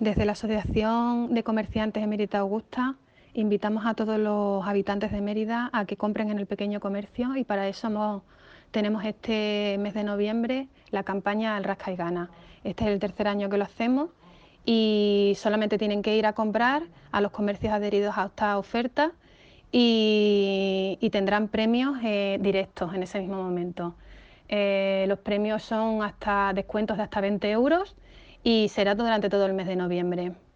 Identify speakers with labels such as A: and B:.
A: Desde la Asociación de Comerciantes Emérita Augusta invitamos a todos los habitantes de Mérida a que compren en el pequeño comercio, y para eso tenemos este mes de noviembre la campaña Al Rasca y Gana. Este es el tercer año que lo hacemos y solamente tienen que ir a comprar a los comercios adheridos a esta oferta y tendrán premios directos en ese mismo momento. Los premios son hasta descuentos de hasta 20 € y será durante todo el mes de noviembre.